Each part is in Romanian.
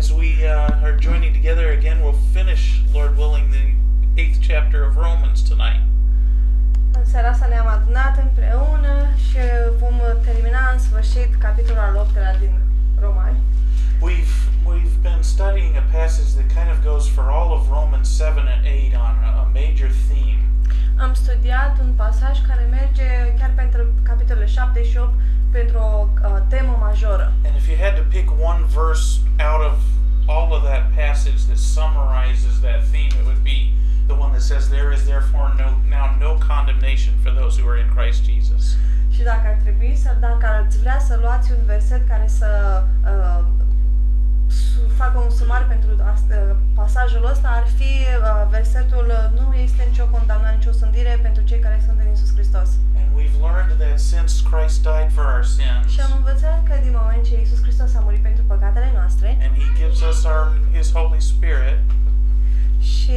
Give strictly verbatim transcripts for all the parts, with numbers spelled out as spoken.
as we uh, are joining together again, we'll finish, Lord willing, the eighth chapter of Romans tonight. În seara asta ne-am adunat împreună și vom termina în sfârșit capitolul al optelea din Romani. We've we've been studying a passage that kind of goes for all of Romans seven and eight on a, a major theme. Am studiat un pasaj care merge chiar pentru capitolele șapte și opt pentru o uh, temă majoră. And if you had to pick one verse out of all of that passage that summarizes that theme, it would be the one that says, "There is therefore no now no condemnation for those who are in Christ Jesus." Și dacă ar trebui să, dacă ați vrea să luați un verset care să uh, facă un sumar pentru uh, pasajul ăsta, ar fi uh, versetul "Nu este nicio condamnare, nicio osândire pentru cei care sunt în Iisus Hristos." And we've learned that since Christ died for our sins, Și am învățat că din moment ce Iisus Hristos a murit pentru păcatele noastre, and He gives us our His Holy Spirit, și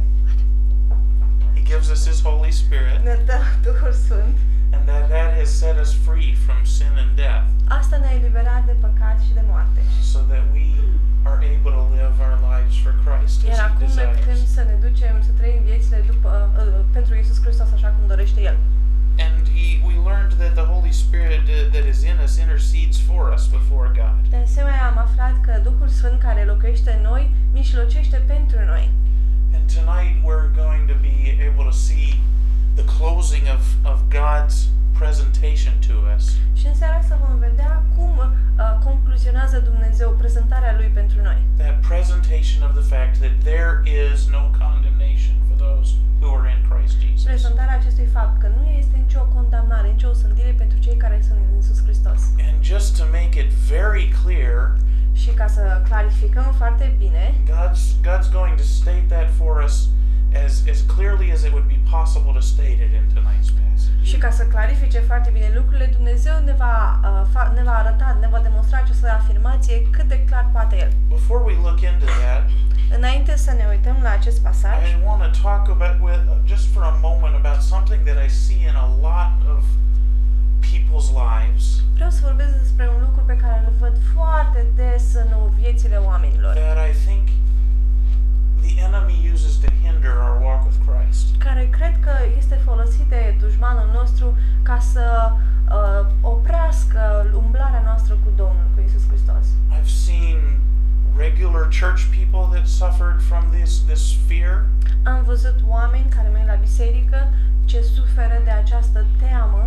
He gives us His Holy Spirit, ne dă Duhul Sfânt, and that that has set us free from sin and death, asta ne-a eliberat de păcat și de moarte. so that we are able to live our lives for Christ as Iar He acum noi putem desires. să ne ducem, să trăim viețile după, uh, pentru Iisus Hristos așa cum dorește El. And he, we learned that the Holy Spirit uh, that is in us intercedes for us before God. De asemenea, am aflat că Duhul Sfânt care locuiește în noi, mijlocește pentru noi. And tonight we're going to be able to see the closing of, of God's presentation to us. Și în seara asta vom vedea cum uh, concluzionează Dumnezeu prezentarea Lui pentru noi. That presentation of the fact that there is no condemnation for those who are in Christ Jesus. Prezentarea acestui fapt că nu este nicio condamnare, nicio osândire pentru cei care sunt în Iisus Hristos. And just to make it very clear, Și ca să clarificăm foarte bine, God's God's going to state that for us as as clearly as it would be possible to state it in tonight's passage. și ca să clarifice foarte bine lucrurile, Dumnezeu ne va, uh, fa- ne va arăta, ne va demonstra această afirmație cât de clar poate El. Before we look into that, Înainte să ne uităm la acest pasaj, I want to talk about with just for a moment about something that I see in a lot of people's lives vreau să vorbesc despre un lucru pe care îl văd foarte des în viețile oamenilor, that I think the enemy uses to hinder our walk with Christ. care cred că este folosit de dușmanul nostru ca să uh, oprească umblarea noastră cu Domnul, cu Iisus Hristos. I've seen regular church people that suffered from this this fear. Am văzut oameni care merg la biserică ce suferă de această teamă.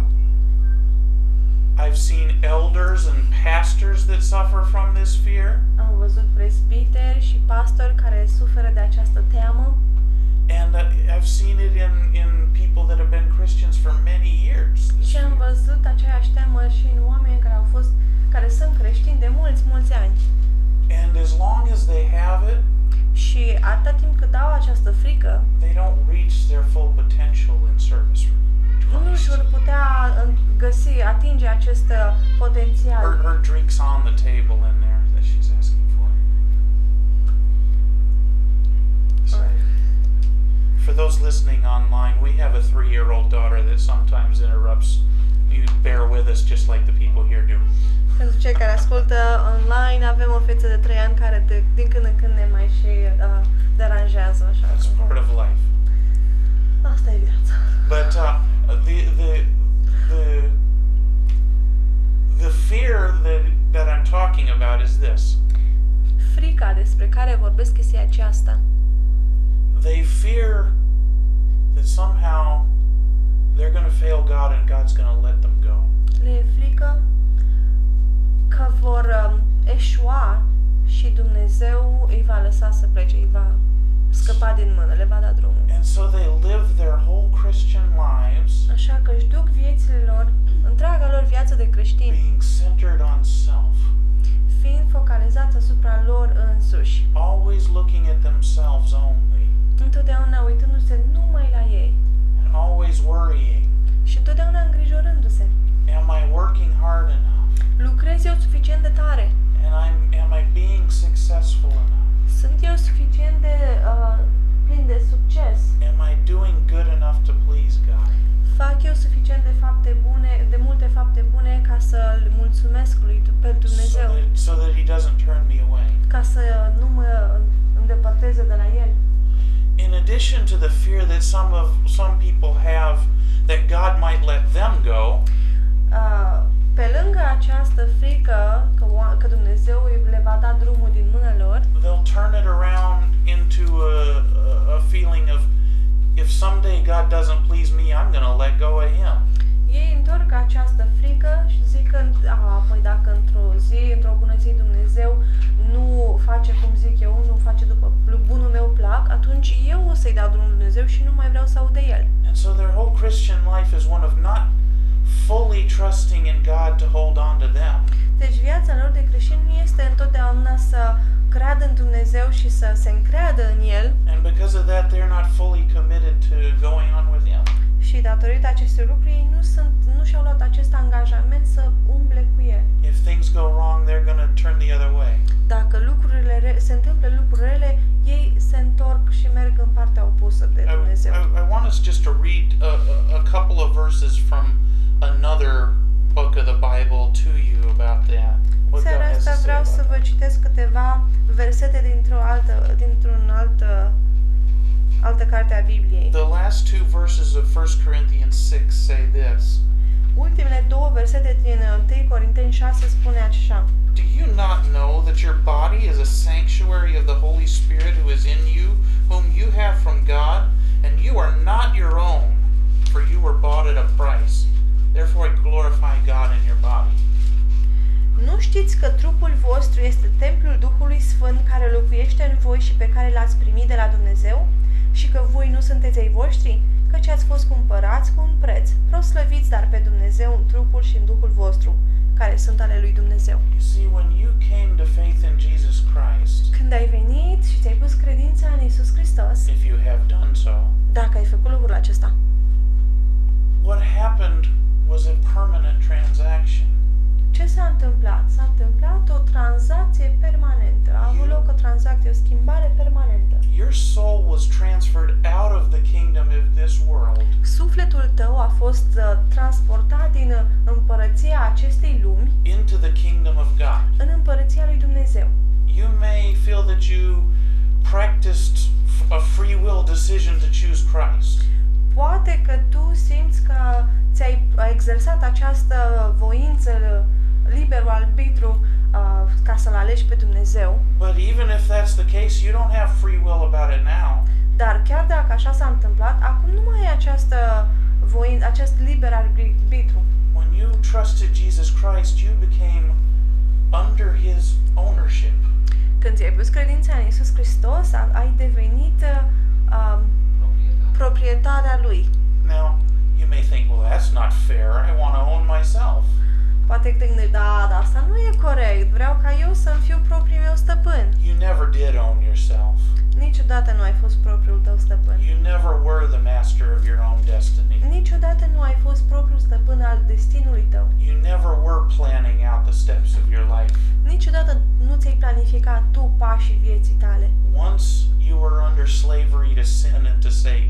I've seen elders and pastors that suffer from this fear. Am văzut presbiteri și pastori care suferă de această teamă. And uh, I've seen it in in people that have been Christians for many years. this Și am fear. văzut aceeași teamă și în oameni care au fost, care sunt creștini de mulți, mulți ani. And as long as they have it, Și atâta timp cât au această frică, they don't reach their full potential in service for nu își vor Christ. putea în- găsi, atinge acest uh, potențial. Her, her drink's on the table in there that she's asking for. So, for those listening online, we have a three-year-old daughter that sometimes interrupts. You bear with us just like the people here do. Pentru cei care ascultă online, avem o fetiță de trei ani care de, din când în când ne mai și uh, deranjează. Așa. That's part of life. Asta e viața. But uh, the the the the fear that that I'm talking about is this. Frica despre care vorbesc este aceasta. They fear that somehow they're going to fail God and God's going to let them go. Le e frică că vor um, eșua și Dumnezeu îi va lăsa să plece, îi va scăpa din mână, le va da drumul. And so they live their whole Christian lives Așa că își duc viețile lor, întreaga lor viață de creștini, being centered on self, fiind focalizați asupra lor însuși, always looking at themselves only, întotdeauna uitându-se numai la ei and always worrying. și întotdeauna îngrijorându-se. Am I working hard enough? Lucrez eu suficient de tare? And I'm am I being successful enough? Sunt eu suficient de uh, plin de succes? Am I doing good enough to please God? Fac eu suficient de fapte bune, de multe fapte bune ca să-l mulțumesc lui pe So Dumnezeu, that, so that He doesn't turn me away. ca să addition to the fear that some of some people have that God might let them go, Uh, pe lângă această frică că, oa- că Dumnezeu le va da drumul din mâna lor, they'll turn it around into a, a, a feeling of, if someday God doesn't please me, I'm going to let go of him. ei întorc această frică și zic că, a, păi dacă într-o zi, într-o bună zi Dumnezeu nu face cum zic eu, nu face după bunul meu plac, atunci eu o să-i dau drumul Dumnezeu și nu mai vreau să aud de el. And so their whole Christian life is one of not fully trusting in God to hold on to them. Deci viața lor de creștin nu este întotdeauna să creadă în Dumnezeu și să se încreadă în El, And because of that, they're not fully committed to going on with him. și datorită acestui lucru ei nu, sunt, nu și-au luat acest angajament să umble cu El. If things go wrong, they're going to turn the other way. Dacă lucrurile re- se întâmplă lucruri rele, ei se întorc și merg în partea opusă de I, Dumnezeu. I, I want us just to read a, a, a couple of verses from another book of the Bible to you about that. What God Seara has to asta say vreau about să vă that. citesc câteva versete dintr-o altă, dintr-un altă, altă carte a Bibliei. The last two verses of First Corinthians six say this. Ultimele două versete din întâi Corinteni șase spune așa. Do you not know that your body is a sanctuary of the Holy Spirit who is in you, whom you have from God, and you are not your own, for you were bought at a price. Therefore glorify God in your body. Nu știți că trupul vostru este templul Duhului Sfânt care locuiește în voi și pe care l-ați primit de la Dumnezeu? Și că voi nu sunteți ai voștri? Căci ați fost cumpărați cu un preț. Proslăviți dar pe Dumnezeu în trupul și în Duhul vostru, care sunt ale lui Dumnezeu. You see, when you came to faith in Jesus Christ, Când ai venit și ți-ai pus credința în Iisus Hristos, if you have done so, dacă ai făcut lucrul acesta, what happened was a permanent transaction. ce s-a întâmplat? S-a întâmplat o tranzacție permanentă. A avut loc o tranzacție, o schimbare permanentă. Your soul was transferred out of the kingdom of this world Sufletul tău a fost uh, transportat din uh, împărăția acestei lumi into the kingdom of God. în împărăția lui Dumnezeu. You may feel that you practiced f- a free will decision to choose Christ. Poate că tu simți că ți-ai exersat această voință, liberul arbitru, uh, ca să-L alegi pe Dumnezeu, But even if that's the case, you don't have free will about it now. dar chiar dacă așa s-a întâmplat, acum nu mai ai această voință, acest liber arbitru. When you trusted Jesus Christ, you became under his ownership. Când ți-ai pus credința în Iisus Hristos, a- ai devenit uh, um, proprietatea Lui. Now, you may think, well, that's not fair. I want to own myself. Poate că te gândești, da, dar asta nu e corect, vreau ca eu să-mi fiu propriul meu stăpân. You never did own yourself. Niciodată nu ai fost propriul tău stăpân. You never were the master of your own destiny. Niciodată nu ai fost propriul stăpân al destinului tău. You never were planning out the steps of your life. Niciodată nu ți-ai planificat tu pașii vieții tale. Once you were under slavery to sin and to Satan.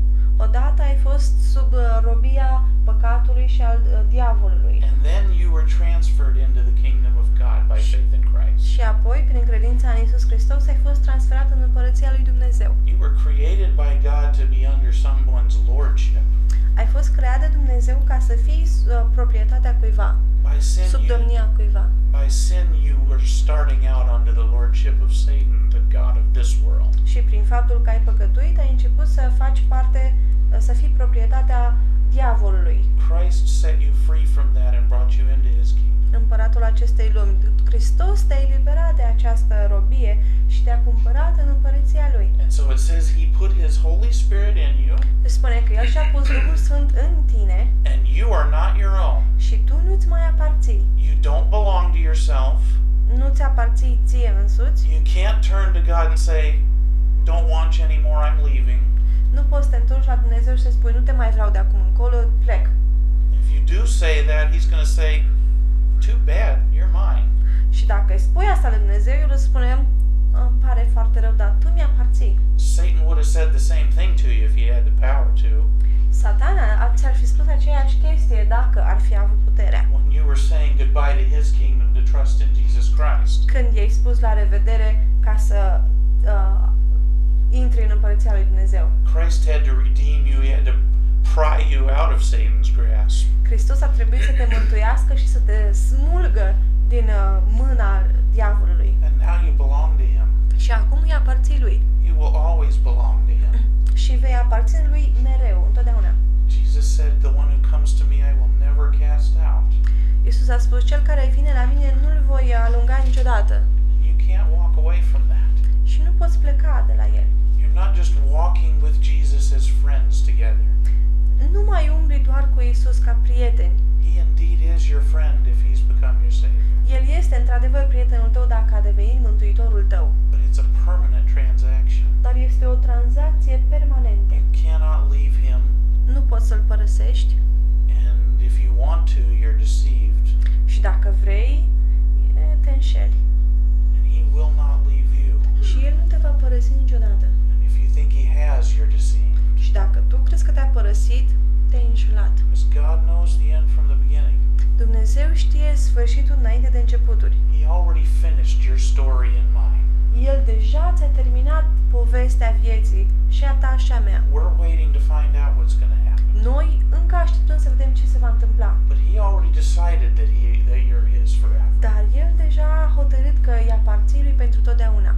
Odată ai fost sub uh, robia păcatului și al uh, diavolului. And then you were transferred into the kingdom of God by faith in Christ. Și apoi, prin credința în Iisus Hristos, ai fost transferat în împărăția lui Dumnezeu. You were created by God to be under someone's lordship. Ai fost creat de Dumnezeu ca să fii uh, proprietatea cuiva, By sin, sub you, domnia cuiva. by sin, you were starting out under the lordship of Satan, the god of this world. Și prin faptul că ai păcătuit, ai început să faci parte, să fii proprietatea diavolului, Christ set you free from that and brought you into his kingdom. împăratul acestei lumi. Hristos te-a eliberat de această robie și te-a cumpărat în împărăția lui. And so it says he put his Holy Spirit in you, Deci spune că El și-a pus Duhul Sfânt în tine and you are not your own. și tu nu-ți mai aparții. You don't belong to yourself. Nu-ți aparții ție însuți. You can't turn to God and say, don't want you anymore, I'm leaving. Nu poți să te întorci la Dumnezeu și să spui, nu te mai vreau de acum încolo, plec. If you do say that, he's going to say, too bad, you're mine. Și dacă îi spui asta lui Dumnezeu, El îți spune, îmi pare foarte rău, dar tu mi-aparții. Satan would have said the same thing to you if he had the power to. Satana ți-ar fi spus aceeași chestie dacă ar fi avut puterea. When you were saying goodbye to his kingdom to trust in Jesus Christ. Când i-ai spus la revedere ca să uh, intri în împărăția lui Dumnezeu. Christ had to redeem you. He had to pry you out of Satan's grasp. Hristos a trebuit să te mântuiască și să te smulgă din uh, mâna diavolului. And now you belong to him. Și acum îi aparții lui. You will always belong to him. Și vei aparține lui mereu, întotdeauna. Jesus said, the one who comes to me I will never cast out. Iisus a spus, cel care vine la mine nu-l voi alunga niciodată. You can't walk away from that. Și nu poți pleca de la el. You're not just walking with Jesus as friends together. Nu mai umbli doar cu Iisus ca prieteni. He indeed is your friend if he's become your Savior. El este într-adevăr prietenul tău dacă a devenit mântuitorul tău. But it's a permanent transaction. Dar este o tranzacție permanentă. You cannot leave him, Nu poți să-l părăsești and if you want to, you're deceived. și dacă vrei, e, te înșeli. And he will not leave you. Și el nu te va părăsi niciodată. And if you think he has, you're deceived. Și dacă tu crezi că te-a părăsit, te-ai înșelat. Because God knows the end from the beginning. Dumnezeu știe sfârșitul înainte de începuturi. He already finished your story and mine. El deja ți-a terminat povestea vieții, și a ta și a mea. We're waiting to find out what's going to happen. Noi încă așteptăm să vedem ce se va întâmpla. But he already decided that he that you're his forever. Dar el deja a hotărât că îi aparții lui pentru totdeauna.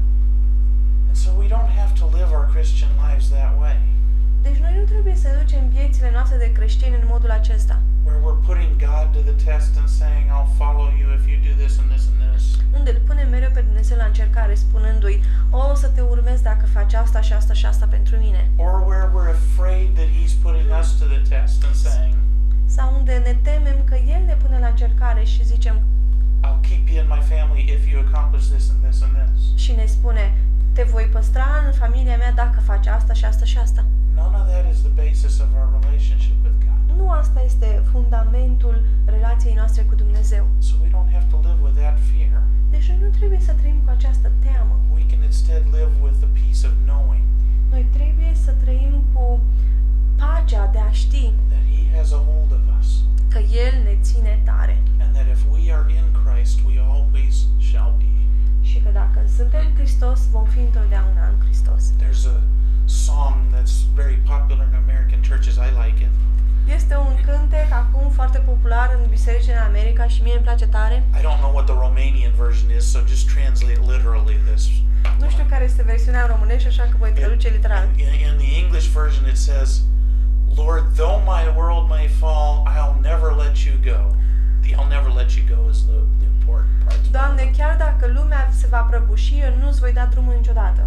And so we don't have to live our Christian lives that way, Deci noi nu trebuie să ducem viețile noastre de creștini în modul acesta, where we're putting God to the test and saying, I'll follow you if you do this and this and this. unde îl punem mereu pe Dumnezeu la încercare, spunându-i, o să te urmez dacă faci asta și asta și asta pentru mine. Or where we're afraid that he's putting us to the test and saying, Sau unde ne temem că el ne pune la încercare și zicem I'll keep you in my family if you accomplish this and this and this. și ne spune, te voi păstra în familia mea dacă faci asta și asta și asta. None of that is the basis of our relationship with God. Nu asta este fundamentul relației noastre cu Dumnezeu. So we don't have to live with that fear. Deci noi nu trebuie să trăim cu această teamă. We can instead live with the peace of knowing Noi trebuie să trăim cu pacea de a ști that he has a hold of us, că El ne ține tare and that if we are in Christ, we always shall be. și că dacă suntem în Hristos, vom fi întotdeauna în Hristos. There's a song that's very popular in American churches. I like it. Este un cântec acum foarte popular în biserici în America și mie îmi place tare. I don't know what the Romanian version is, so just translate literally this. Nu știu care este versiunea în românești, așa că voi traduce literal. In, in the English version it says, Lord, though my world may fall, I'll never let you go. The I'll never let you go is the, the important part. Doamne, chiar dacă lumea se va prăbuși, eu nu-ți voi da drumul niciodată.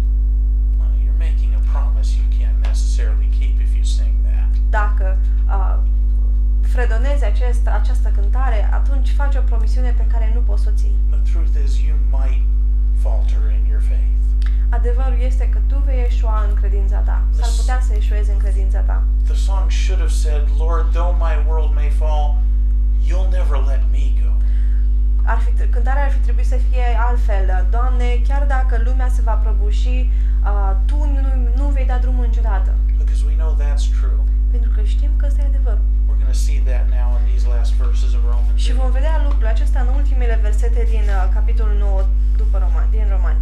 Well, you're making a promise you can't necessarily keep if you sing that. Dacă uh, fredonezi acest, această cântare, atunci faci o promisiune pe care nu poți să o ții. The truth is you might falter in your faith. Adevărul este că tu vei eșua în credința ta. S-ar putea să eșuezi în credința ta. The song should have said, Lord, though my world may fall, you'll never let me go. Ar fi, cântarea ar fi trebuit să fie altfel. Doamne, chiar dacă lumea se va prăbuși, uh, tu nu, nu vei da drumul niciodată. Because we know that's true. Pentru că știm că ăsta e adevărul. We're going to see that now in these last verses of Romans. Și vom vedea lucrul acesta în ultimele versete din uh, capitolul nouă după Roman, din Romani.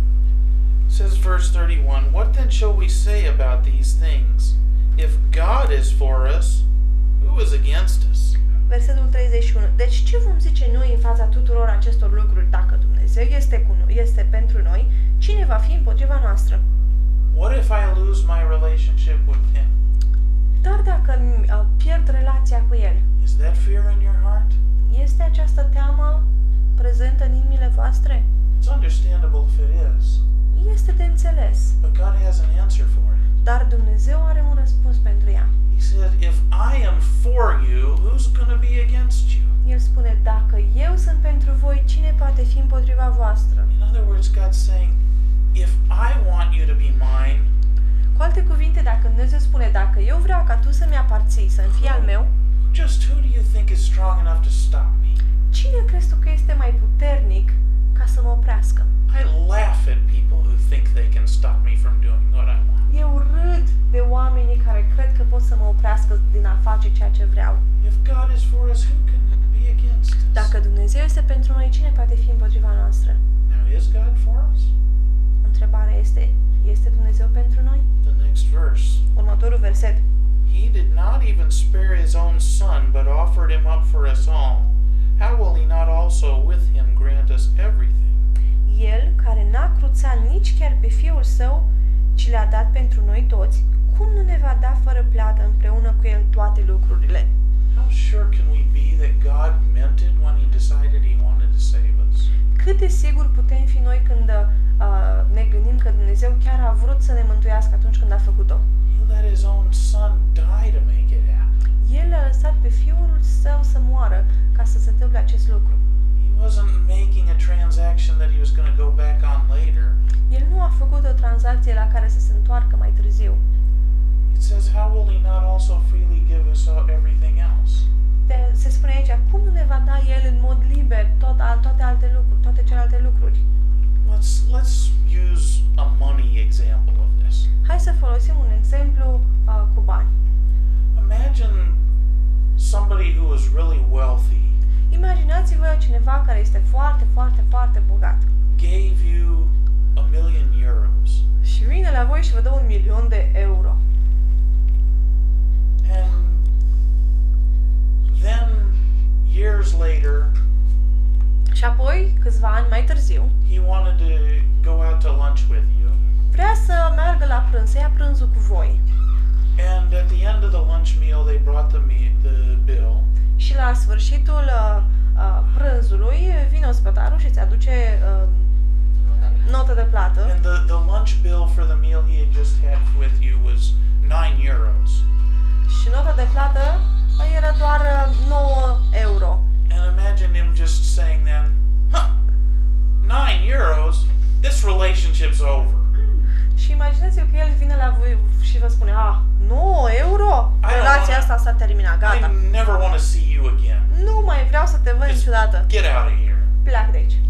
Says verse thirty-one, What then shall we say about these things? If God is for us, who is against us? Versetul treizeci și unu. Deci ce vom zice noi în fața tuturor acestor lucruri? Dacă Dumnezeu este, cu noi, este pentru noi, cine va fi împotriva noastră? What if I lose my relationship with him? Dar dacă uh, pierd relația cu El, Is that fear in your heart? este această teamă prezentă în inimile voastre? It's understandable if it is. Este de înțeles. But God has an answer for it. Dar Dumnezeu are un răspuns pentru ea. He said, if I am for you, who's going to be against you? El spune, dacă eu sunt pentru voi, cine poate fi împotriva voastră? In other words, God's saying, if I want you to be mine, Cu alte cuvinte, dacă Dumnezeu spune, dacă eu vreau ca tu să-mi aparții, să-mi fii al meu, just who do you think is strong enough to stop me? cine crezi tu că este mai puternic ca să mă oprească? I laugh at people who think they can stop me from doing what I want. Eu râd de oamenii care cred că pot să mă oprească din a face ceea ce vreau. If God is for us, who can be against us? Dacă Dumnezeu este pentru noi, cine poate fi împotriva noastră? Now, is God for us? Întrebarea este, este Dumnezeu pentru even spare his own son, but offered him up for us all, how will he not also with him grant us everything? El, care n-a cruțat nici chiar pe Fiul Său, ci l-a dat pentru noi toți, cum nu ne va da fără plată împreună cu El toate lucrurile? How sure can we be that God meant it when he decided he wanted to save us? Cât de sigur putem fi noi când uh, ne gândim că Dumnezeu chiar a vrut să ne mântuiască atunci când a făcut-o? He let his own son die to make it happen. El a lăsat pe Fiul Său să moară ca să se întâmple acest lucru. He wasn't making a transaction that he was going to go back on later. El nu a făcut o tranzacție la care să se întoarcă mai târziu. It says, how will he not also freely give us everything else? De, se spune aici, cum nu ne va da El în mod liber tot, toate alte lucruri, toate celelalte lucruri? Let's let's use a money example of this. Hai să folosim un exemplu uh, cu bani. Imagine somebody who is really wealthy Imaginați-vă cineva care este foarte, foarte, foarte bogat gave you a million euros, și vine la voi și vă dă un milion de euro. and then years later Și apoi, câțiva ani mai târziu, he wanted to go out to lunch with you, vrea să meargă la prânz, să ia prânzul cu voi. and at the end of the lunch meal they brought the me the bill, Și la sfârșitul uh, uh, prânzului vine ospătarul și îți aduce uh, notă de plată. and the the lunch bill for the meal he had just had with you was nine euros. Și nota de plată era doar uh, nouă euro. And imagine him just saying then, huh, nine euros, this relationship's over. Și imaginați-vă că el vine la voi și vă spune, ah, nouă euro? I don't Relația wanna- asta s-a terminat, gata. I never want to see you again. Nu mai vreau să te văd Just niciodată. get out of here. Pleacă de aici.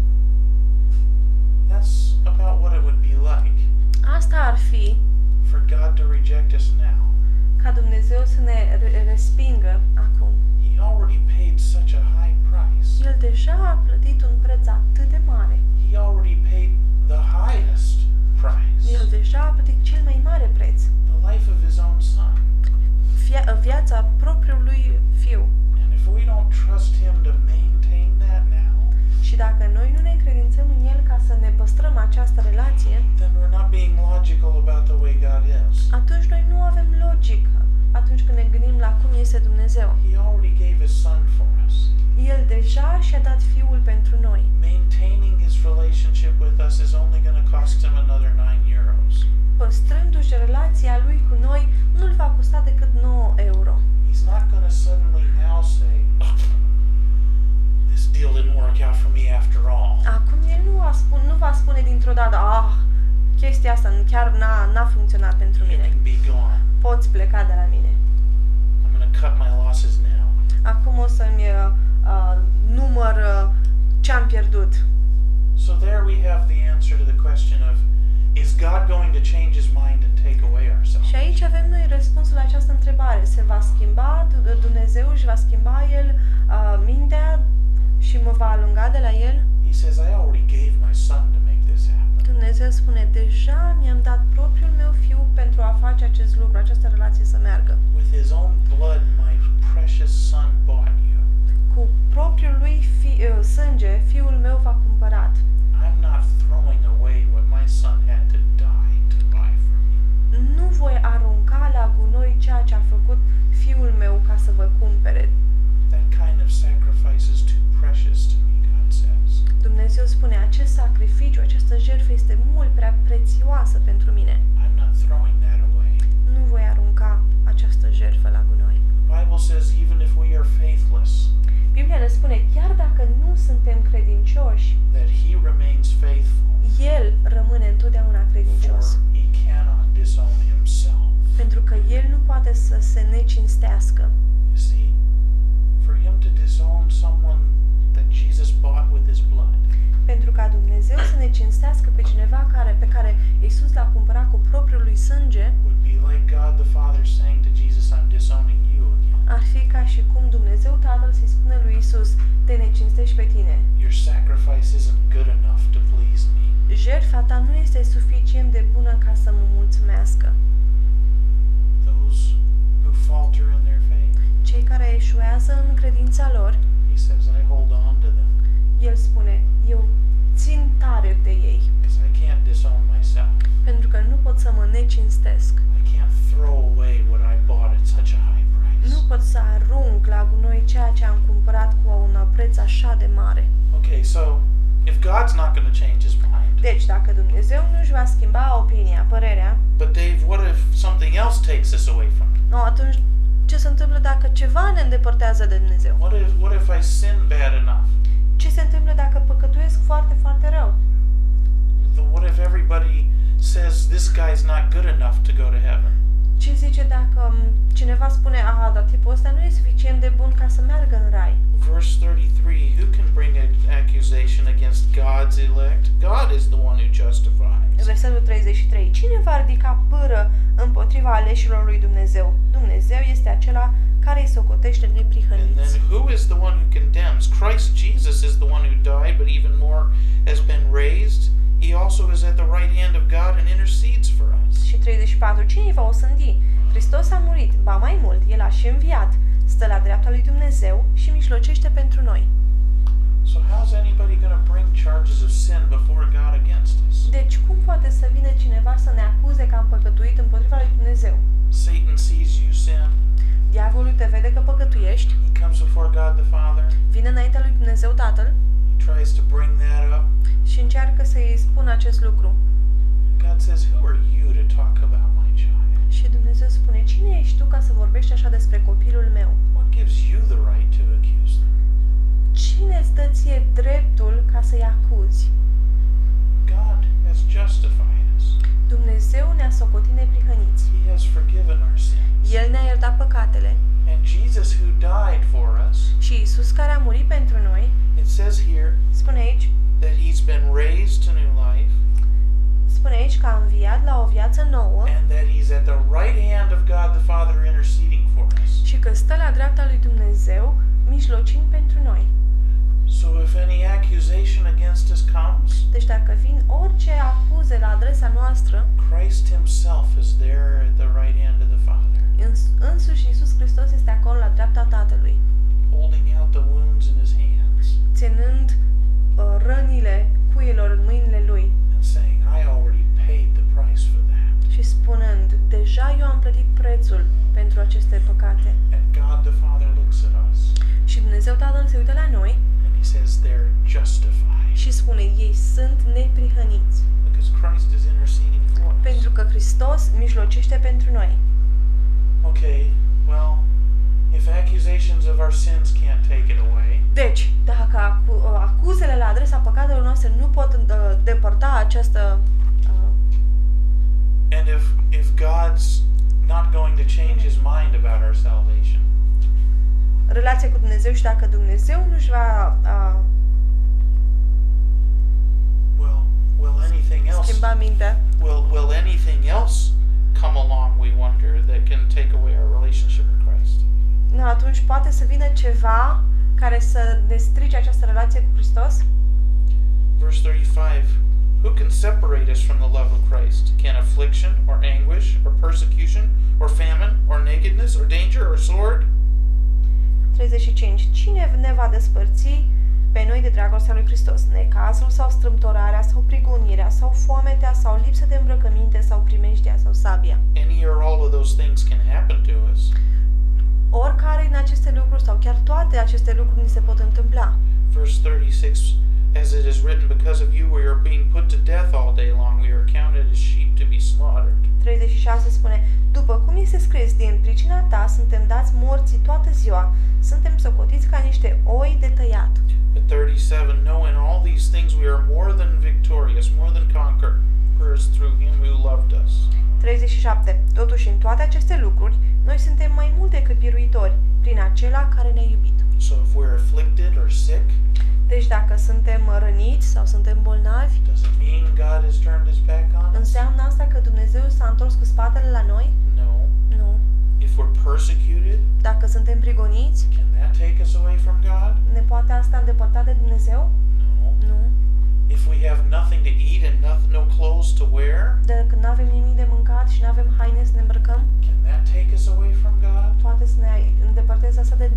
That's about what it would be like Asta ar fi for God to reject us now. ca Dumnezeu să ne re- respingă acum. He already paid such a high price. El deja a plătit un preț atât de mare. He already paid the highest price. El deja a plătit cel mai mare preț. The life of his own son. Via- viața propriului fiu. And if we don't trust him to maintain that now, Și dacă noi nu ne încredințăm în el ca să ne păstrăm această relație, then we're not being logical about the way God is. atunci noi nu avem logică atunci când ne gândim la cum este Dumnezeu. He already gave his son for us. El deja și-a dat fiul pentru noi. Maintaining his relationship with us is only going to cost him another nine euros. Păstrându-și relația lui cu noi, nu-l va costa decât nouă euro. He's not going to suddenly now say, oh, this deal didn't work out for me after all. Acum el nu va, spun, nu va spune dintr-o dată, ah, chestia asta chiar n-a, n-a funcționat pentru You mine. can be gone. Poți pleca de la mine. I'm going to cut my losses now. Acum o să-mi uh, uh, număr uh, ce-am pierdut. So there we have the answer to the question of, is God going to change his mind and take away our Și salvation? aici avem noi răspunsul la această întrebare. Se va schimba D- Dumnezeu și va schimba El uh, mintea și mă va alunga de la El? He says, I already gave my son to make this happen. Dumnezeu spune, deja mi-am dat propriul meu fiu pentru a face acest lucru, această relație să meargă. With his own blood, my precious son bought you. Cu propriul lui fi, uh, sânge, fiul meu v-a cumpărat. I'm not throwing away what my son had to die to buy for me. Nu voi arunca la gunoi ceea ce a făcut fiul meu ca să vă cumpere. That kind of sacrifice is too precious to me, God says. Dumnezeu spune, acest sacrificiu, această jertfă este mult prea prețioasă pentru mine. I'm not throwing that away. Nu voi arunca această jertfă la gunoi. The Bible says even if we are faithless, Biblia ne spune, chiar dacă nu suntem credincioși, that he remains faithful, El rămâne întotdeauna for credincios. he cannot disown himself. Pentru că El nu poate să se necinstească. You see, for him to disown someone that Jesus bought with his blood, Pentru ca Dumnezeu să ne cinstească pe cineva care, pe care Iisus l-a cumpărat cu propriul lui sânge, would be like God the Father saying to Jesus, I'm disowning you again. ar fi ca și cum Dumnezeu Tatăl să-i spună lui Iisus, te necinstești pe tine. Your sacrifice isn't good enough to please me. Jertfa ta nu este suficient de bună ca să mă mulțumească. Those who falter in their faith, Cei care eșuează în credința lor, he says, I hold on to them El spune, eu țin tare de ei, because I can't disown myself. pentru că nu pot să mă necinstesc. I can't throw away what I bought at such a high price. Nu pot să arunc la gunoi ceea ce am cumpărat cu un preț așa de mare. Okay, so if God's not going to change his mind, Deci, dacă Dumnezeu nu își va schimba opinia, părerea, but Dave, what if something else takes us away from him? nu, atunci ce se întâmplă dacă ceva ne îndepărtează de Dumnezeu? What if what if I sin bad enough? Ce se întâmplă dacă păcătuiesc foarte, foarte rău? The- What if everybody says this guy's not good enough to go to heaven? Ce zice dacă m, cineva spune, aha, dar tipul ăsta nu e suficient de bun ca să meargă în rai? Verse thirty-three, who can bring an accusation against God's elect? God is the one who justifies. Versetul treizeci și trei. Cine va ridica pâră împotriva aleșilor lui Dumnezeu? Dumnezeu este acela care îi socotește And neprihăniți. then who is the one who condemns? Christ Jesus is the one who died, but even more has been raised. He also is at the right hand of God and intercedes for us. Și treizeci și patru. Cine îi va osândi? Hristos a murit, ba mai mult, El a și înviat, stă la dreapta lui Dumnezeu și mijlocește pentru noi. So how's anybody going to bring charges of sin before God against us? Deci cum poate să vină cineva să ne acuze că am păcătuit împotriva lui Dumnezeu? Satan sees you sin. Diavolul te vede că păcătuiești, He comes before God the Father. vine înaintea lui Dumnezeu Tatăl He tries to bring that up. și încearcă să-i spună acest lucru. God says, who are you to talk about my child? Și Dumnezeu spune, cine ești tu ca să vorbești așa despre copilul meu? What gives you the right to accuse them? Cine îți dă ție dreptul ca să-i acuzi? God has justified us. Dumnezeu ne-a socotit neprihăniți. He has forgiven our sins. El ne-a iertat păcatele And Jesus who died for us, și Isus care a murit pentru noi, it says here spune aici, that he's been raised to new life spune aici că a înviat la o viață nouă and that he's at the right hand of God the Father interceding for us. și că stă la dreapta lui Dumnezeu, mijlocind pentru noi. So if any accusation against us comes, Deci dacă vin orice acuze la adresa noastră, Christ himself is there at the right hand of the Father, îns- însuși Iisus Hristos este acolo la dreapta Tatălui, holding out the wounds in his hands ținând uh, rănile cuiilor în mâinile Lui and saying, I already paid the price for that. și spunând, deja eu am plătit prețul pentru aceste păcate. And God the Father looks at us Și Dumnezeu Tatăl se uită la noi and he says they're justified și spune, ei sunt neprihăniți, because Christ is interceding for us. pentru că Hristos mijlocește pentru noi. Okay, well, if accusations of our sins can't take it away, Deci, dacă acu- uh, acuzele la adresa păcatelor noastre nu pot uh, depărta această uh, and if if God's not going to change his mind about our salvation, relație cu Dumnezeu și dacă Dumnezeu nu-și va uh, well, will anything else schimba mintea, will will anything else come along, we wonder, that can take away our relationship with Christ? nu, atunci poate să vină ceva care să ne strice această relație cu Hristos? Verse thirty-five, who can separate us from the love of Christ? Can affliction or anguish or persecution or famine or nakedness or danger or sword? treizeci și cinci. Cine ne va despărți pe noi de dragostea lui Hristos? Necazul sau strâmtorarea sau prigonirea sau foametea sau lipsă de îmbrăcăminte sau primejdea sau sabia? Any or all of those things can happen to us. Oricare din aceste lucruri sau chiar toate aceste lucruri ni se pot întâmpla. Verse thirty-six, as it is written, because of you we are being put to death all day long, we are counted as sheep to be slaughtered. treizeci și șase spune, după cum este scris, din pricina ta suntem dați morții toată ziua, suntem socotiți ca niște oi de tăiat. But thirty-seven, no, in all these things we are more than victorious, more than conquerors through him who loved us. treizeci și șapte. Totuși, în toate aceste lucruri, noi suntem mai mult decât biruitori, prin acela care ne-a iubit. So if we're afflicted or sick, Deci dacă suntem răniți sau suntem bolnavi, does it mean God has turned his back on us? înseamnă asta că Dumnezeu s-a întors cu spatele la noi? No. Nu. If we're persecuted, Dacă suntem prigoniți, can that take us away from God? ne poate asta îndepărta de Dumnezeu? No. Nu. If we have nothing to eat and no, no clothes to wear, Dacă nu avem nimic de mâncat și nu avem haine să ne îmbrăcăm, can that take us away from God?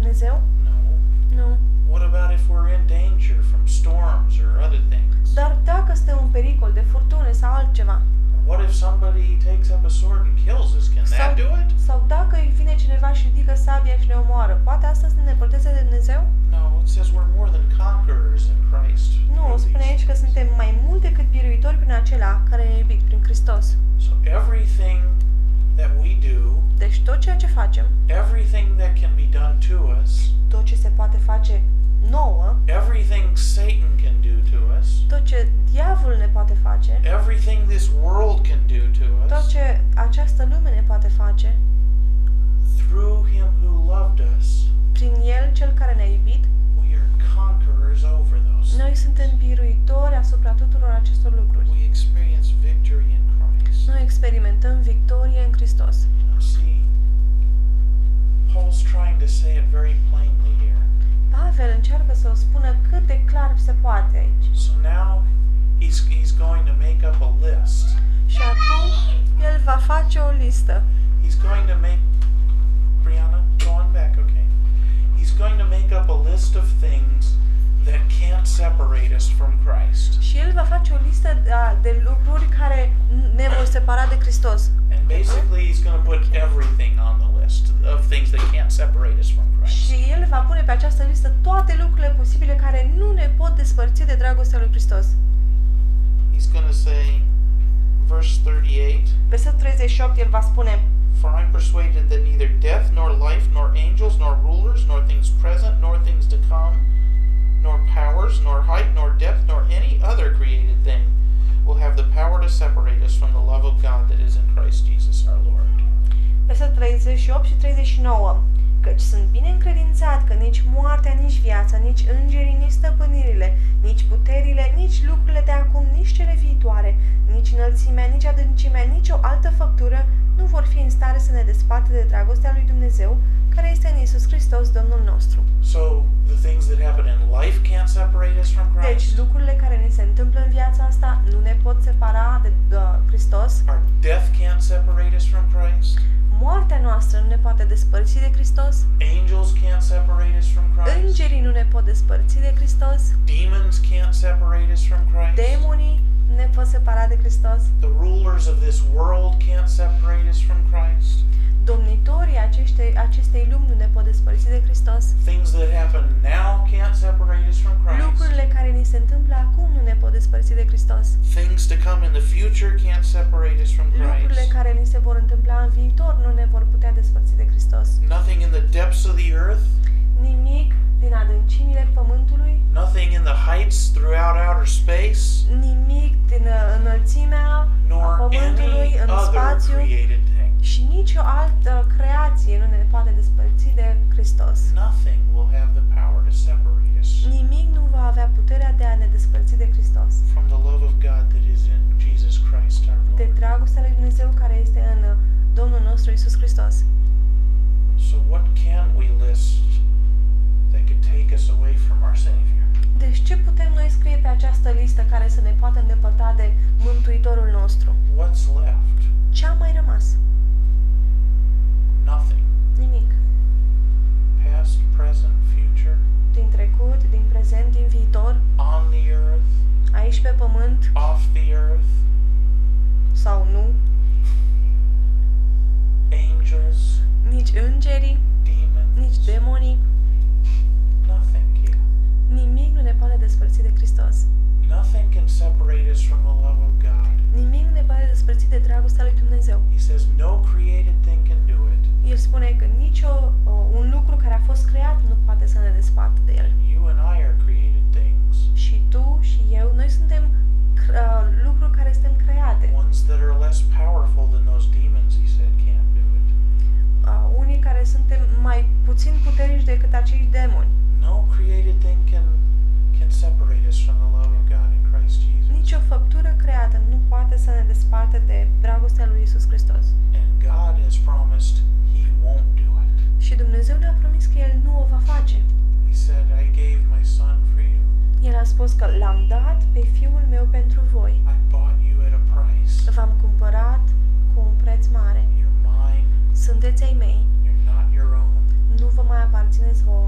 Dumnezeu? No. Nu. What about if we're in danger from storms or other things? Dar dacă suntem în pericol de furtune sau altceva, What if somebody takes up a sword and kills us? Can sau, that do it? sau dacă îi vine cineva și ridică sabia și ne omoară, poate asta să ne proteze de Dumnezeu? No, it says we're more than conquerors in Christ. Nu, through spune these aici că things. suntem mai mult decât biruitori prin acela care ne-a iubit, prin Hristos. So everything that we do, Deci tot ceea ce facem, everything that can be done to us, tot ce se poate face nouă, everything Satan can do to us, tot ce diavolul ne poate face, everything this world can do to tot us, ce această lume ne poate face, through him who loved us, prin El, Cel care ne-a iubit, we are conquerors over those noi things. suntem biruitori asupra tuturor acestor lucruri. We experience victory in Christ. Noi experimentăm victorie în Hristos. Now see, Paul's trying to say it very plainly here. Pavel încearcă să o spună cât de clar se poate aici. So now he's he's going to make up a list. Și acum el va face o listă. He's going to make Brianna, go on back, okay? He's going to make up a list of things that can't separate us from Christ. Și el va face o listă de, de lucruri care ne vor separa de Hristos. And basically he's going to put everything on the list of things that can't separate us from Christ. Și el va pune pe această listă toate lucrurile posibile care nu ne pot despărți de dragostea lui Hristos. He's going to say, verse thirty-eight, Versetul treizeci și opt el va spune: for I'm persuaded that neither death, nor life, nor angels, nor rulers, nor things present, nor things to come, nor powers, nor height, nor depth, nor any other created thing will have the power to separate us from the love of God that is in Christ Jesus our Lord. Versetul treizeci și opt și treizeci și nouă. Căci sunt bine încredințat că nici moartea, nici viața, nici îngerii, nici stăpânirile, nici puterile, nici lucrurile de acum, nici cele viitoare, nici înălțimea, nici adâncimea, nici o altă făptură nu vor fi în stare să ne despartă de dragostea lui Dumnezeu, care este în Iisus Hristos, Domnul nostru. So the things that happen in life can't separate us from Deci Christ. lucrurile care ne se întâmplă în viața asta nu ne pot separa de uh, Hristos. Our death can't separate us from Christ. Moartea noastră nu ne poate despărți de Hristos. Angels can't separate us from Christ. Îngerii nu ne pot despărți de Hristos. Demons can't separate us from Christ. Demonii nu ne pot separa de Hristos. The rulers of this world can't separate us from Christ. Domnitorii acestei, acestei lumi nu ne pot despărți de Hristos. Things that happen now can't separate us from Christ. Lucrurile care ni se întâmplă acum nu ne pot despărți de Hristos. Things to come in the future can't separate us from Lucrurile Christ. care ni se vor întâmpla în viitor nu ne vor putea despărți de Hristos. Nothing in the depths of the earth, Nimic din adâncimile pământului, nothing in the heights throughout outer space, nimic din uh, înălțimea nor pământului any în other spațiu created thing. și nicio altă creație nu ne poate despărți de Hristos. Nothing will have the power to separate us Nimic nu va avea puterea de a ne despărți de Hristos. from the love of God that is in Jesus Christ our De Lord. dragostea lui Dumnezeu care este în uh, Domnul nostru Iisus Hristos. So what can we list that could take us away from our Savior? Deci ce putem noi scrie pe această listă care să ne poată îndepărta de Mântuitorul nostru? What's left? Ce a mai rămas? Nothing. Nimic. Past, present, future, Din trecut, din prezent, din viitor, on the earth, aici pe pământ off the earth, sau nu, angels, nici îngerii, demons, nici demonii, nothing can. nimic nu ne poate despărți de Hristos. Nothing can separate us from the love of God. Nimic nu ne poate despărți de dragostea lui Dumnezeu. He says no created thing can do it. El spune că nicio uh, un lucru care a fost creat nu poate să ne despartă de el. You and I are created things. Și tu și eu, noi suntem uh, lucruri care suntem create. Ones that are less powerful than those demons, he said, can't do it. Uh, unii care suntem mai puțin puternici decât acei demoni. No created thing can can separate us from the love of God in Christ Jesus. Nici o făptură creată nu poate să ne despartă de dragostea lui Iisus Hristos. And God has promised he won't do it. Și Dumnezeu ne-a promis că El nu o va face. He said, I gave my son for you. El a spus că l-am dat pe Fiul meu pentru voi. I bought you at a price. V-am cumpărat cu un preț mare. You're mine. Sunteți ai mei. You're not your own. Nu vă mai aparțineți vouă.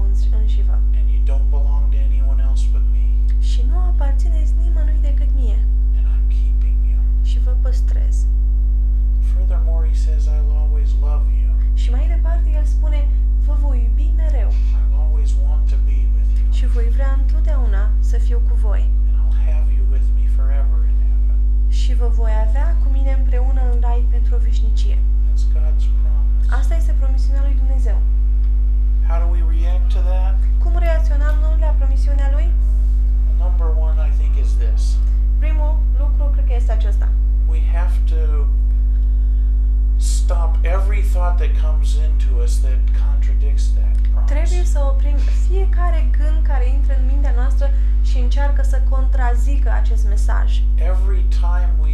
veșnicie. That's God's promise. Asta este promisiunea lui Dumnezeu. How do we react to that? Cum reacționăm noi la promisiunea lui? Number one, I think, is this. Primul lucru cred că este acesta. We have to stop every thought that comes into us that contradicts that Trebuie promise. să oprim fiecare gând care intră în mintea noastră și încearcă să contrazică acest mesaj. Every time we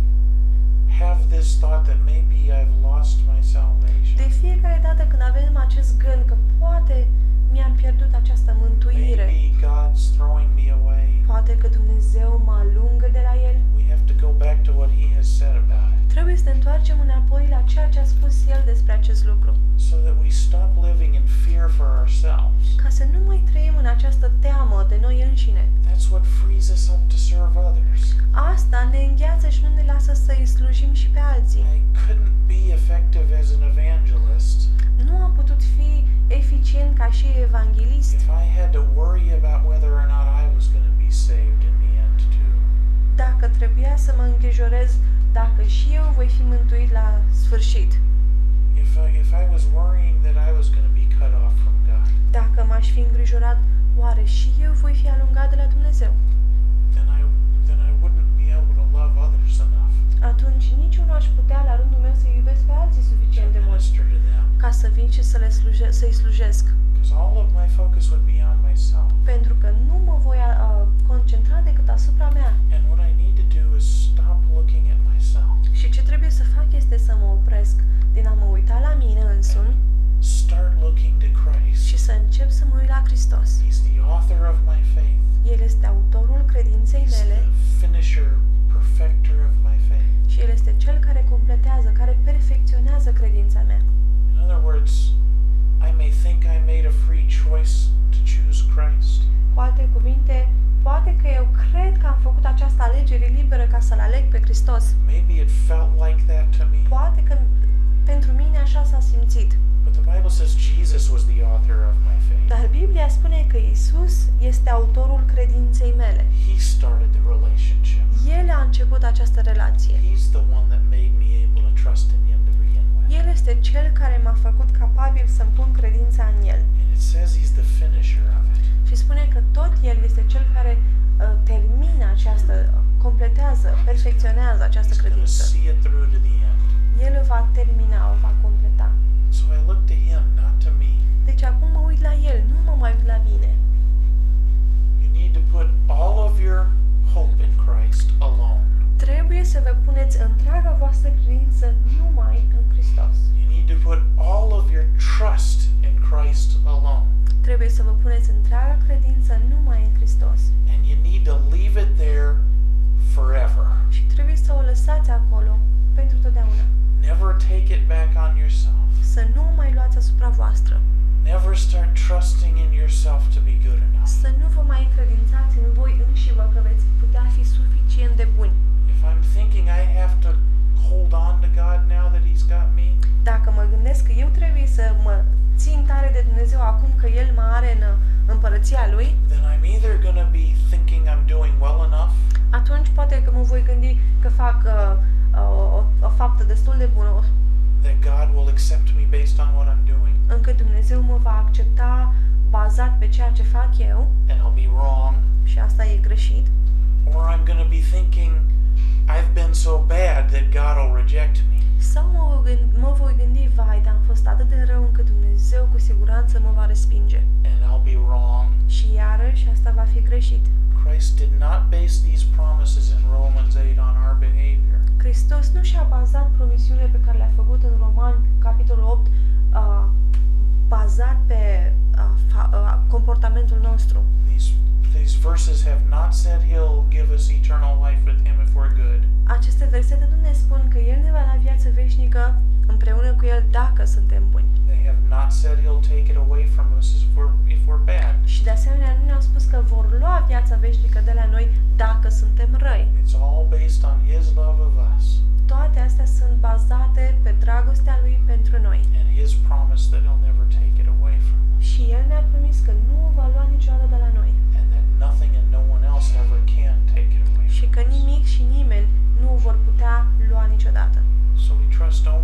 have this thought that maybe I've lost my salvation, De fiecare dată când avem acest gând că poate mi-am pierdut această mântuire, maybe God's throwing me away, poate că Dumnezeu mă alungă de la El, we have to go back to what He has said about it, trebuie să ne întoarcem înapoi la ceea ce a spus El despre acest lucru. so that we stop living in fear for ourselves. Ca să nu mai trăim în această teamă de noi înșine. That's what frees us up to serve others. Asta ne îngheață și nu ne lasă să îi slujim și pe alții. I couldn't be effective as an evangelist Nu am putut fi eficient ca și evanghelist if I had to worry about whether or not I was going to be saved in the end too. dacă trebuia să mă îngrijorez dacă și eu voi fi mântuit la sfârșit. If I, if I was worrying that I was going to be cut off from God, Dacă m-aș fi îngrijorat, oare și eu voi fi alungat de la Dumnezeu? then I then I wouldn't be able to love others enough Atunci nici eu nu aș putea la rândul meu să iubesc pe alții to suficient de mult minister to them. ca să vin și să le sluje, să-i slujesc. Because all of my focus would be on myself. Pentru că nu mă voi a, a, concentra decât asupra mea. And what I need to do is stop looking at myself. Și ce trebuie să fac este să mă opresc din a mă uita la mine însumi Start looking to Christ. și să încep să mă uit la Hristos. He's the author of my faith. El este autorul credinței He's mele the finisher, perfecter of my faith. și El este Cel care completează, care perfecționează credința mea. In other words, I may think I made a free choice to choose Christ. Cu alte cuvinte, poate că eu cred că am făcut această alegere liberă ca să-L aleg pe Hristos. Maybe it felt like that to me. Poate că pentru mine așa s-a simțit. But the Bible says Jesus was the author of my faith. Dar Biblia spune că Isus este autorul credinței mele. He started the relationship. El a început această relație. He's the one that made me able to trust in Him to begin with. El este Cel care m-a făcut capabil să-mi pun credința în El. And it says He's the finisher of it. Și spune că tot El este Cel care uh, termină această, completează, perfecționează această He's going to credință. see it through to the end. El o va termina, o va completa. So I look to Him, not to me. Deci acum mă uit la El, nu mă mai uit la mine. You need to put all of your hope in Christ alone. Trebuie să vă puneți întreaga voastră credință numai în Hristos. You need to put all of your trust in Christ alone. Trebuie să vă puneți întreaga credință numai în Hristos. And you need to leave it there forever. Și trebuie să o lăsați acolo pentru totdeauna. Never take it back on yourself. Să nu o mai luați asupra voastră. Never start trusting in yourself to be good enough. Să nu vă mai încredințați în voi înșivă că veți putea fi suficient de buni. If I'm thinking I have to hold on to God now that He's got me, Dacă mă gândesc că eu trebuie să mă țin tare de Dumnezeu acum că El mă are în împărăția Lui, then I'm either going to be thinking I'm doing well enough, atunci poate că mă voi gândi că fac uh, uh, o, o faptă destul de bună, that God will accept me based on what I'm doing, încât Dumnezeu mă va accepta bazat pe ceea ce fac eu, and I'll be wrong. și asta e greșit, Or I'm going to be thinking I've been so bad that God will reject me. sau mă voi gândi, mă voi gândi vai, dar am fost atât de rău încât Dumnezeu cu siguranță mă va respinge. And I'll be wrong. Și iarăși asta va fi greșit. Christ did not base these promises in Romans eight on our behavior. Hristos nu și-a bazat promisiunile pe care le-a făcut în Romani, capitolul opt, uh, bazat pe uh, fa- uh, comportamentul nostru. These these verses have not said He'll give us eternal life with Him if we're good. Aceste versete nu ne spun că El ne va da viață veșnică împreună cu El dacă suntem buni. They have not said He'll take it away from us if we're if we're bad. Și de asemenea nu ne-au spus că vor lua viața veșnică de la noi dacă suntem răi. It's all based on His love of us Toate astea sunt bazate pe dragostea Lui pentru noi. and His promise that He'll never take it away from us, Și El ne-a promis că nu o va lua niciodată de la noi. and that nothing and no one else ever can take it away Și from că us. nimic și nimeni nu o vor putea lua niciodată. So we trust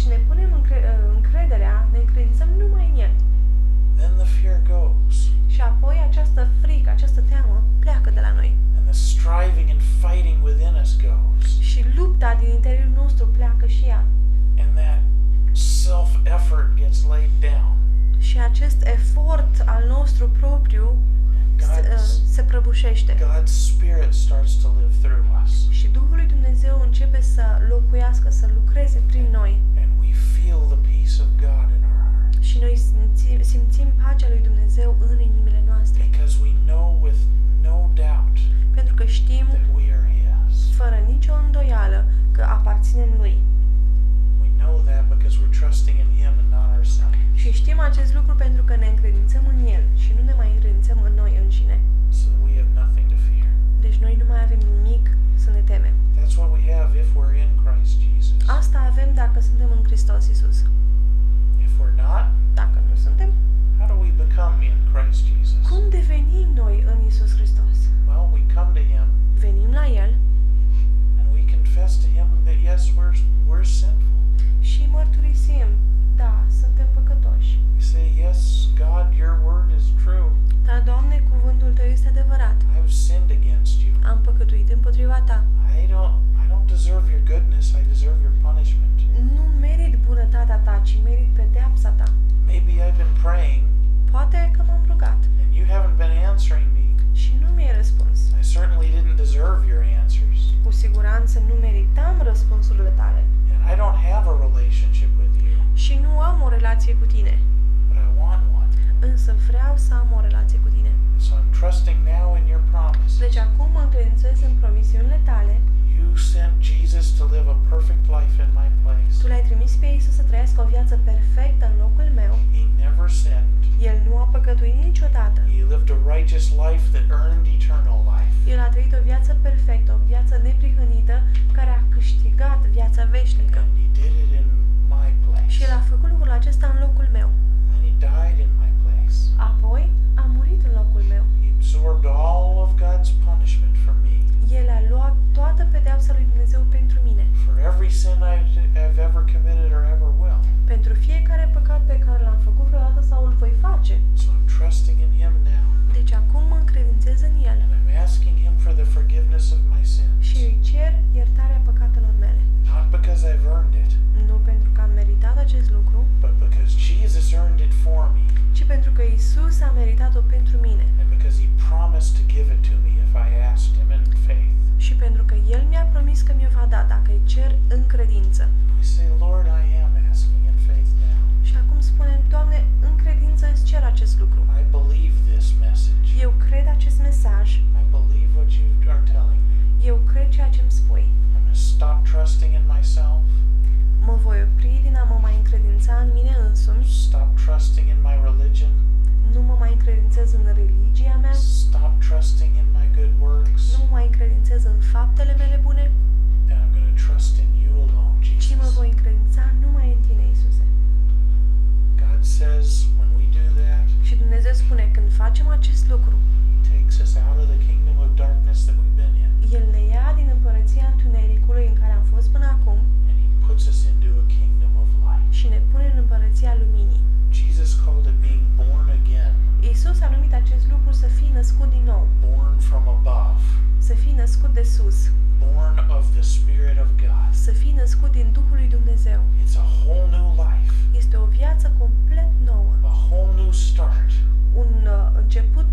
și ne punem încre- încrederea, ne încredințăm numai în El. then the fear goes. Și apoi această frică, această teamă pleacă de la noi. And the striving and fighting within us goes. Și lupta din interiorul nostru pleacă și ea. And that self-effort gets laid down. Și acest efort al nostru propriu se, uh, God's, se prăbușește. God's Spirit starts to live through us. Și Duhul lui Dumnezeu începe să locuiască, să lucreze prin noi. And we feel the peace of God in our heart. Și noi simțim, simțim pacea lui Dumnezeu în inimile noastre. Because we know with no doubt Pentru că știm, that we are His. fără nicio îndoială, că aparținem Lui. We know that because we're trusting in Him and not ourselves. Și știm acest lucru pentru că ne încredințăm în El și nu ne mai încredințăm în noi înșine. So we have nothing to fear. Deci noi nu mai avem nimic să ne temem. That's what we have if we're in Christ Jesus. Asta avem dacă suntem în Hristos Iisus. If we're not, Dacă nu suntem, how do we become in Christ Jesus? cum devenim noi în Iisus Hristos? Well, we come to Him Venim la El and we confess to Him that yes, we're we're sinful. și mărturisim, da, suntem păcătoși. We say, yes, God, Your word is true. Dar, Doamne, cuvântul Tău este adevărat. I've sinned against You. Am păcătuit împotriva Ta. I don't I don't deserve Your goodness. I deserve Your punishment. Nu merit bunătatea Ta, ci merit pedeapsa Ta. Maybe I've been praying Poate că m-am rugat and You haven't been answering me. și nu mi-ai răspuns. I certainly didn't deserve Your answers. Cu siguranță nu meritam răspunsurile Tale And I don't have a relationship with You, și nu am o relație cu Tine, but I want one. însă vreau să am o relație cu Tine. So I'm trusting now in Your promise. Deci acum mă încredințez în promisiunile Tale. You sent Jesus to live a perfect life in my place. Tu L-ai trimis pe Iisus să trăiască o viață perfectă în locul meu. He never sinned. El nu a păcătuit niciodată. He lived a righteous life that earned eternal life. El a trăit o viață perfectă, o viață neprihănită, care a câștigat viața veșnică. And He did it in my place. Și El a făcut lucrul acesta în locul meu. And He died in my place. Apoi a murit în locul meu. He absorbed all of God's punishment for me. El a luat toată pedeapsa lui Dumnezeu pentru mine. For every sin I've ever committed or ever will. Pentru fiecare păcat pe care l-am făcut vreodată sau îl voi face. So I'm trusting in Him now. Deci acum mă încredințez în El And I'm asking Him for the forgiveness of my sins. și îi cer iertarea păcatelor mele. Not because I've earned it, Nu pentru că am meritat acest lucru, but because Jesus earned it for me. ci pentru că Isus a meritat-o pentru mine And because He promised to give it to me if I asked Him in faith. și pentru că El mi-a promis că mi-o va da dacă îi cer în credință. We say, Lord, I am asking in faith now. Și acum spunem, Doamne, în credință îți cer acest lucru. I believe this message. Eu cred acest mesaj, I believe what you are telling me. eu cred ceea ce îmi spui. I'm going to stop trusting in myself. Mă voi opri din a mă mai încredința în mine însumi, Stop trusting in my religion. nu mă mai încredințez în religia mea, Stop trusting in my good works. nu mă mai încredințez în faptele mele bune, And I'm going to trust in You alone, ci mă Jesus. voi încredința numai în Tine, Iisuse. God says when we do that, Și Dumnezeu spune, când facem acest lucru, He takes us out of the kingdom of darkness that we've been in. El ne ia din împărăția întunericului în care am fost până acum And He puts us into a kingdom of light. și ne pune în împărăția luminii. Jesus called it being born again. Iisus a numit acest lucru să fii născut din nou, Born from above. să fii născut de sus, Born of the Spirit of God. să fii născut din Duhul lui Dumnezeu. It's a whole new life. Este o viață complet nouă, A whole new start. un uh, început